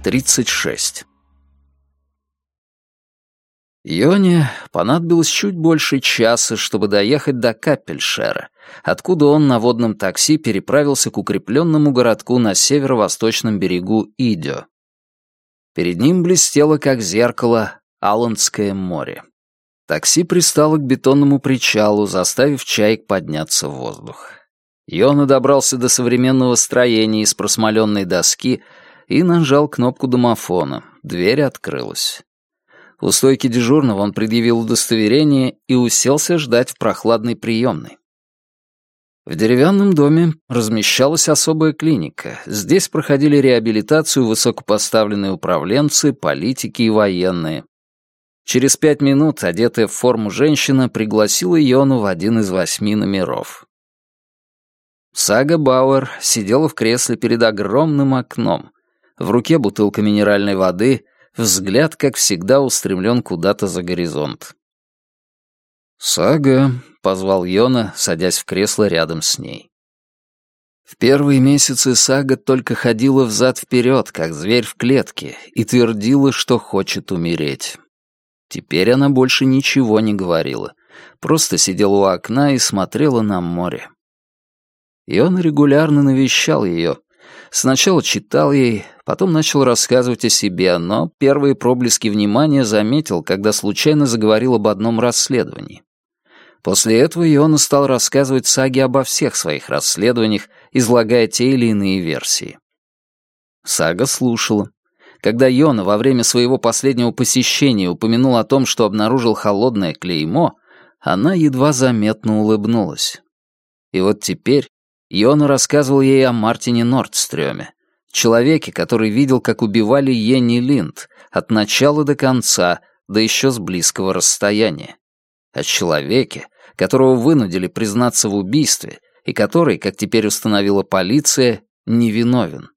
36. Йоне понадобилось чуть больше часа, чтобы доехать до Капельшера, откуда он на водном такси переправился к укрепленному городку на северо-восточном берегу Идё. Перед ним блестело, как зеркало, Аландское море. Такси пристало к бетонному причалу, заставив чаек подняться в воздух. Йона добрался до современного строения из просмоленной доски и нажал кнопку домофона. Дверь открылась. У стойки дежурного он предъявил удостоверение и уселся ждать в прохладной приемной. В деревянном доме размещалась особая клиника. Здесь проходили реабилитацию высокопоставленные управленцы, политики и военные. Через 5 минут, одетая в форму женщина, пригласила Йону в один из 8 номеров. Сага Бауэр сидела в кресле перед огромным окном. В руке бутылка минеральной воды, взгляд, как всегда, устремлен куда-то за горизонт. «Сага», — позвал Йона, садясь в кресло рядом с ней. В первые месяцы Сага только ходила взад-вперед, как зверь в клетке, и твердила, что хочет умереть. Теперь она больше ничего не говорила, просто сидела у окна и смотрела на море. Йона регулярно навещал ее. Сначала читал ей, потом начал рассказывать о себе, но первые проблески внимания заметил, когда случайно заговорил об одном расследовании. После этого Йона стал рассказывать Саге обо всех своих расследованиях, излагая те или иные версии. Сага слушала. Когда Йона во время своего последнего посещения упомянул о том, что обнаружил холодное клеймо, она едва заметно улыбнулась. И вот теперь Йона рассказывал ей о Мартине Нордстрёме, человеке, который видел, как убивали Йенни Линд от начала до конца, да еще с близкого расстояния. О человеке, которого вынудили признаться в убийстве и который, как теперь установила полиция, невиновен.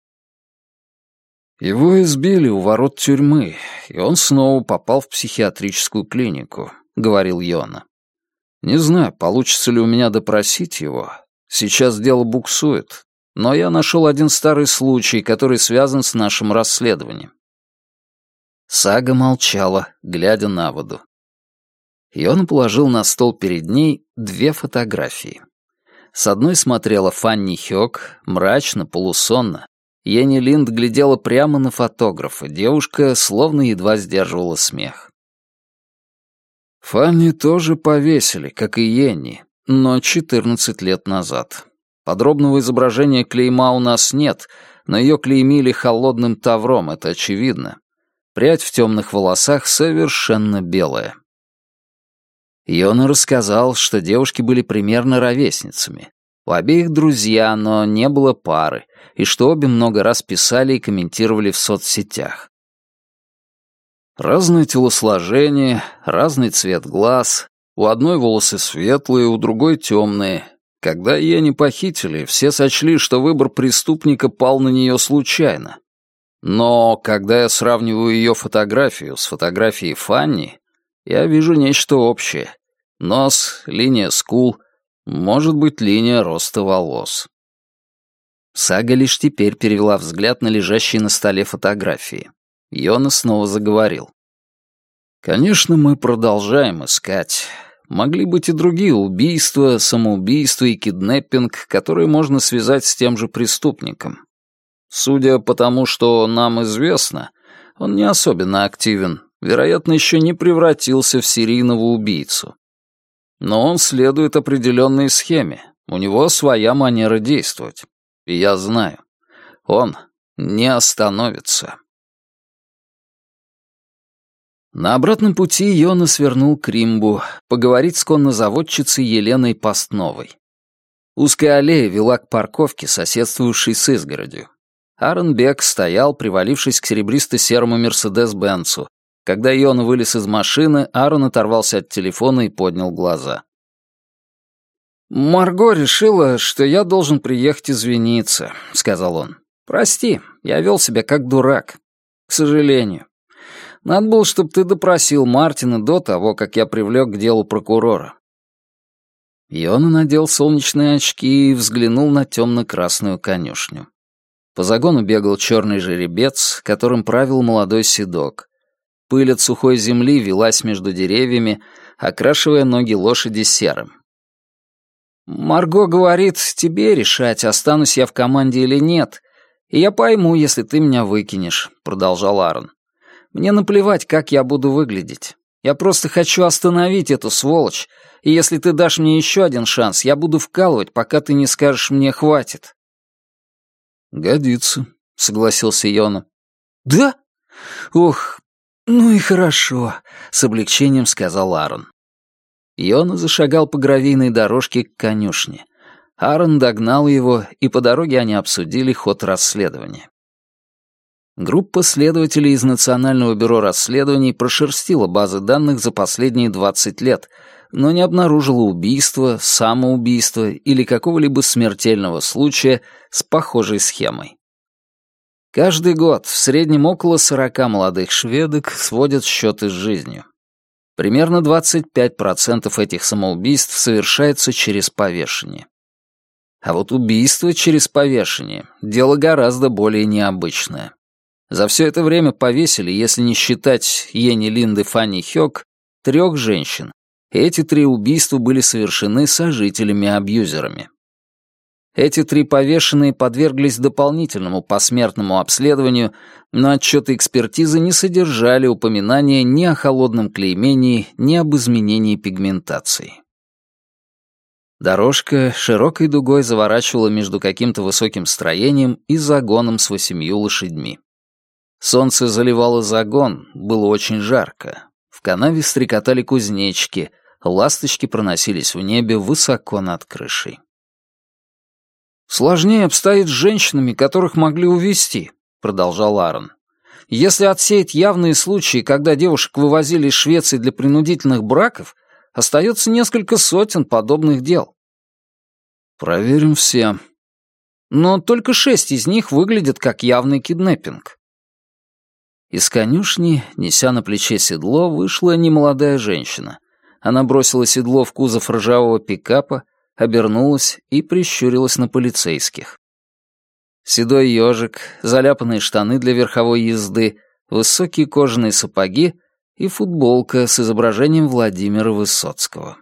Его избили у ворот тюрьмы, и он снова попал в психиатрическую клинику, — говорил Йона. Не знаю, получится ли у меня допросить его. Сейчас дело буксует, но я нашел один старый случай, который связан с нашим расследованием. Сага молчала, глядя на воду. Йона положил на стол перед ней 2 фотографии. С одной смотрела Фанни Хёк, мрачно, полусонно. Йенни Линд глядела прямо на фотографа, девушка словно едва сдерживала смех. Фанни тоже повесили, как и Йенни, но 14 лет назад. Подробного изображения клейма у нас нет, но ее клеймили холодным тавром, это очевидно. Прядь в темных волосах совершенно белая. Йона рассказал, что девушки были примерно ровесницами. У обеих друзья, но не было пары, и что обе много раз писали и комментировали в соцсетях. Разное телосложение, разный цвет глаз, у одной волосы светлые, у другой темные. Когда Йенни похитили, все сочли, что выбор преступника пал на нее случайно. Но когда я сравниваю ее фотографию с фотографией Фанни, я вижу нечто общее. Нос, линия скул, может быть, линия роста волос. Сага лишь теперь перевела взгляд на лежащие на столе фотографии. Йона снова заговорил. «Конечно, мы продолжаем искать. Могли быть и другие убийства, самоубийства и киднеппинг, которые можно связать с тем же преступником. Судя по тому, что нам известно, он не особенно активен, вероятно, еще не превратился в серийного убийцу. Но он следует определенной схеме, у него своя манера действовать. И я знаю, он не остановится». На обратном пути Йона свернул к Римбу, поговорить с коннозаводчицей Еленой Постновой. Узкая аллея вела к парковке, соседствовавшей с изгородью. Аарон Бек стоял, привалившись к серебристо-серому Мерседес-Бенцу. Когда Йона вылез из машины, Аарон оторвался от телефона и поднял глаза. «Марго решила, что я должен приехать извиниться», — сказал он. «Прости, я вел себя как дурак. К сожалению. Надо было, чтобы ты допросил Мартина до того, как я привлек к делу прокурора». Йона надел солнечные очки и взглянул на темно-красную конюшню. По загону бегал черный жеребец, которым правил молодой седок. Пыль от сухой земли велась между деревьями, окрашивая ноги лошади серым. «Марго говорит, тебе решать, останусь я в команде или нет, и я пойму, если ты меня выкинешь», — продолжал Аарон. «Мне наплевать, как я буду выглядеть. Я просто хочу остановить эту сволочь, и если ты дашь мне еще один шанс, я буду вкалывать, пока ты не скажешь мне «хватит». «Годится», — согласился Йона. «Да? Ох, ну и хорошо», — с облегчением сказал Аарон. Йона зашагал по гравийной дорожке к конюшне. Аарон догнал его, и по дороге они обсудили ход расследования. Группа следователей из Национального бюро расследований прошерстила базы данных за последние 20 лет, но не обнаружила убийства, самоубийства или какого-либо смертельного случая с похожей схемой. Каждый год в среднем около 40 молодых шведок сводят счеты с жизнью. Примерно 25% этих самоубийств совершается через повешение. А вот убийство через повешение — дело гораздо более необычное. За все это время повесили, если не считать Йенни Линды Фанни Хёк, 3 женщин. И эти 3 убийства были совершены сожителями-абьюзерами. Эти 3 повешенные подверглись дополнительному посмертному обследованию, но отчеты экспертизы не содержали упоминания ни о холодном клеймении, ни об изменении пигментации. Дорожка широкой дугой заворачивала между каким-то высоким строением и загоном с 8 лошадьми. Солнце заливало загон, было очень жарко. В канаве стрекотали кузнечики, ласточки проносились в небе высоко над крышей. «Сложнее обстоит с женщинами, которых могли увезти», — продолжал Аарон. «Если отсеять явные случаи, когда девушек вывозили из Швеции для принудительных браков, остается несколько сотен подобных дел». «Проверим все». «Но только 6 из них выглядят как явный киднеппинг». Из конюшни, неся на плече седло, вышла немолодая женщина. Она бросила седло в кузов ржавого пикапа, обернулась и прищурилась на полицейских. Седой ежик, заляпанные штаны для верховой езды, высокие кожаные сапоги и футболка с изображением Владимира Высоцкого.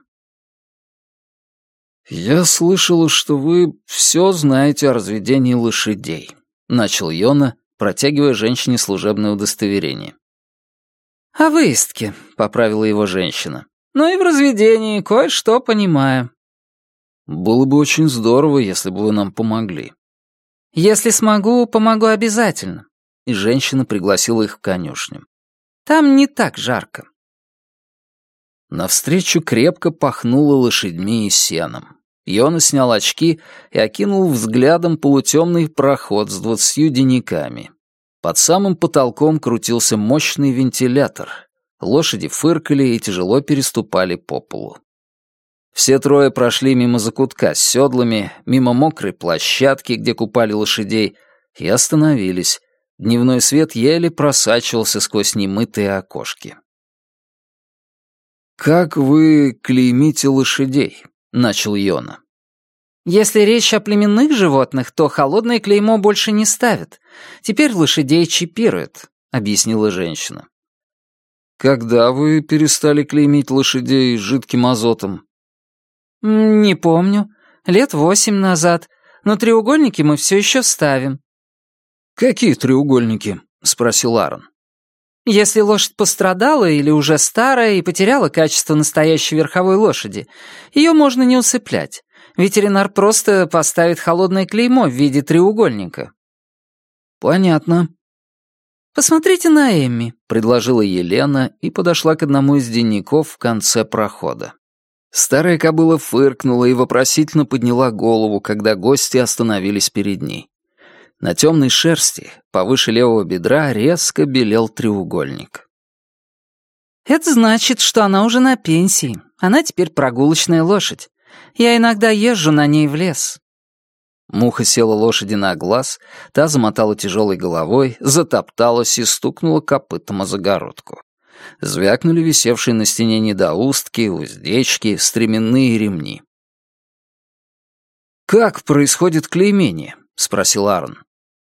«Я слышала, что вы все знаете о разведении лошадей», — начал Йона, протягивая женщине служебное удостоверение. «О выездке», — поправила его женщина. «Ну и в разведении кое-что понимаю». «Было бы очень здорово, если бы вы нам помогли». «Если смогу, помогу обязательно». И женщина пригласила их в конюшню. «Там не так жарко». Навстречу крепко пахнуло лошадьми и сеном. Йона снял очки и окинул взглядом полутемный проход с 20 денниками. Под самым потолком крутился мощный вентилятор. Лошади фыркали и тяжело переступали по полу. Все 3 прошли мимо закутка с седлами, мимо мокрой площадки, где купали лошадей, и остановились. Дневной свет еле просачивался сквозь немытые окошки. «Как вы клеймите лошадей?» — начал Йона. «Если речь о племенных животных, то холодное клеймо больше не ставят. Теперь лошадей чипируют», — объяснила женщина. «Когда вы перестали клеймить лошадей жидким азотом?» «Не помню. 8 лет назад. Но треугольники мы все еще ставим». «Какие треугольники?» — спросил Аарон. «Если лошадь пострадала или уже старая и потеряла качество настоящей верховой лошади, ее можно не усыплять. Ветеринар просто поставит холодное клеймо в виде треугольника». «Понятно». «Посмотрите на Эмми», — предложила Елена и подошла к одному из денников в конце прохода. Старая кобыла фыркнула и вопросительно подняла голову, когда гости остановились перед ней. На темной шерсти, повыше левого бедра, резко белел треугольник. «Это значит, что она уже на пенсии. Она теперь прогулочная лошадь. Я иногда езжу на ней в лес». Муха села лошади на глаз, та замотала тяжелой головой, затопталась и стукнула копытом о загородку. Звякнули висевшие на стене недоустки, уздечки, стременные ремни. «Как происходит клеймение?» — спросил Аарон.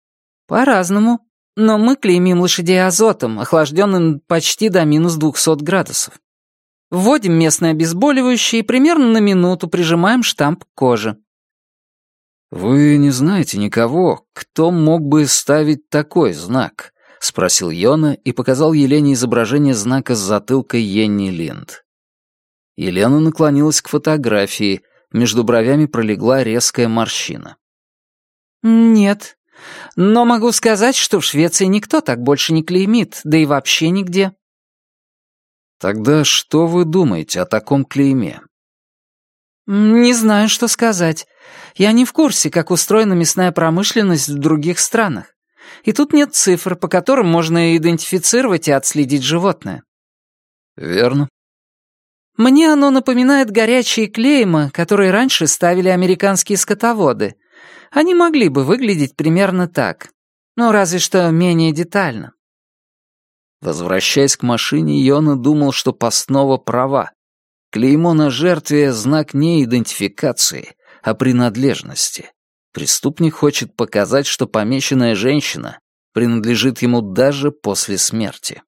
По-разному. Но мы клеймим лошадей азотом, охлажденным почти до минус 200 градусов. Вводим местное обезболивающее и примерно на минуту прижимаем штамп к коже. «Вы не знаете никого, кто мог бы ставить такой знак?» — спросил Йона и показал Елене изображение знака с затылка Йенни Линд. Елена наклонилась к фотографии, между бровями пролегла резкая морщина. «Нет. Но могу сказать, что в Швеции никто так больше не клеймит, да и вообще нигде». «Тогда что вы думаете о таком клейме?» «Не знаю, что сказать. Я не в курсе, как устроена мясная промышленность в других странах. И тут нет цифр, по которым можно идентифицировать и отследить животное». «Верно». «Мне оно напоминает горячие клейма, которые раньше ставили американские скотоводы. Они могли бы выглядеть примерно так. Ну, разве что менее детально». Возвращаясь к машине, Йона думал, что Постнова права. Клеймо на жертве — знак не идентификации, а принадлежности. Преступник хочет показать, что помеченная женщина принадлежит ему даже после смерти.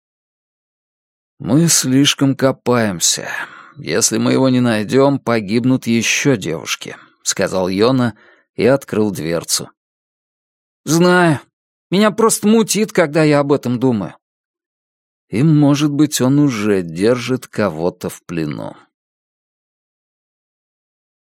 «Мы слишком копаемся. Если мы его не найдем, погибнут еще девушки», — сказал Йона и открыл дверцу. «Знаю. Меня просто мутит, когда я об этом думаю». И, может быть, он уже держит кого-то в плену.